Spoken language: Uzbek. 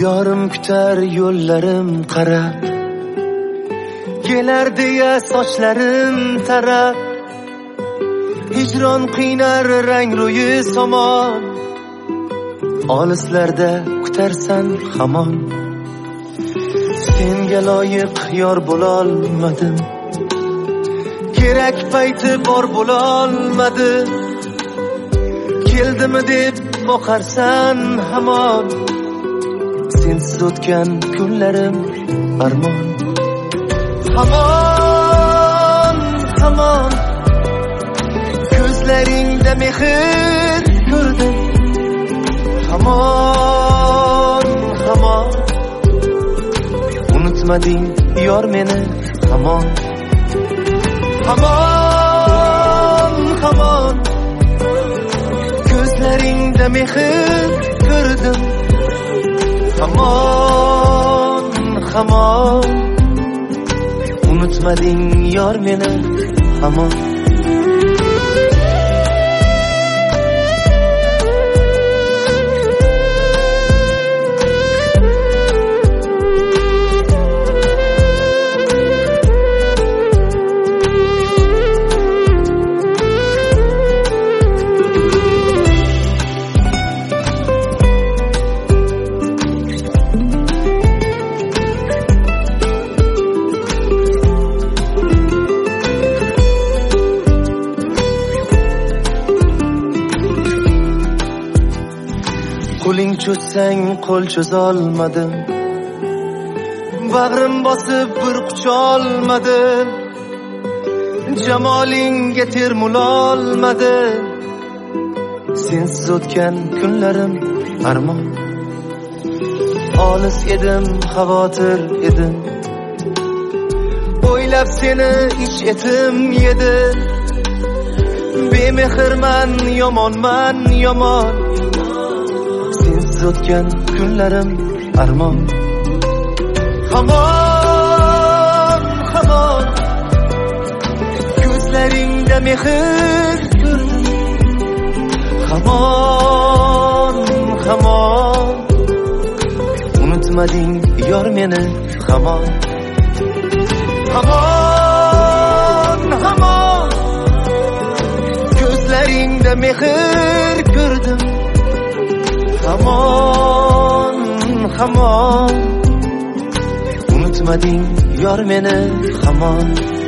yorim kutar yo'llarim qarab, kelar deya sochlarim tarab, hijron qiynar rang ro'yi somon, olislarda kutarsan hamon. Senga loyiq yor bo'lolmadim, kerak payti bor bo'lolmadim. Keldimi deb boqarsan hamon, sensiz o'tgan kunlarim armon. Hamon, hamon, ko'zlaringda mehr ko'rdim. Hamon, hamon, unutmading yor meni hamon. Hamon, hamon, ko'zlaringda mehr ko'rdim. Hamon, hamon, unutmading yor meni hamon. Qo'ling cho'zsang qo'l cho'zolmadim, bag'rim bosib bir qucholmadim. Jamolingga termulolmadim, sensiz o'tgan kunlarim armon. Olis edim, xavotir edim, o'ylab seni ich etim yedi. Bemehrman, yomonman, yomon, sensiz o'tgan kunlarim armon. Hamon, hamon, ko'zlaringda mehr ko'rdim. Hamon, hamon, unutmading yor meni hamon. Hamon, hamon, ko'zlaringda mehr ko'rdim. Hamon, hamon, unutmading yor meni hamon.